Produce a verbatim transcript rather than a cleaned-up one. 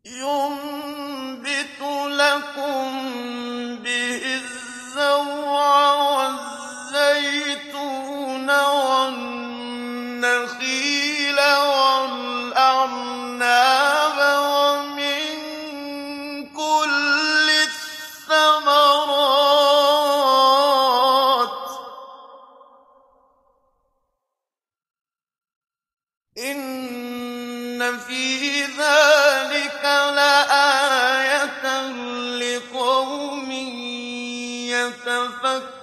يُنبِتُ لَكُم بِهِ الزَّرْعَ وَالزَّيْتُونَ وَالنَّخِيلَ وَالْأَعْنَابَ وَمِن كُلِّ الثَّمَرَاتِ ۗ إِنَّ فِي ذَٰلِكَ لَآيَةً لِّقَوْمٍ يَتَفَكَّرُونَ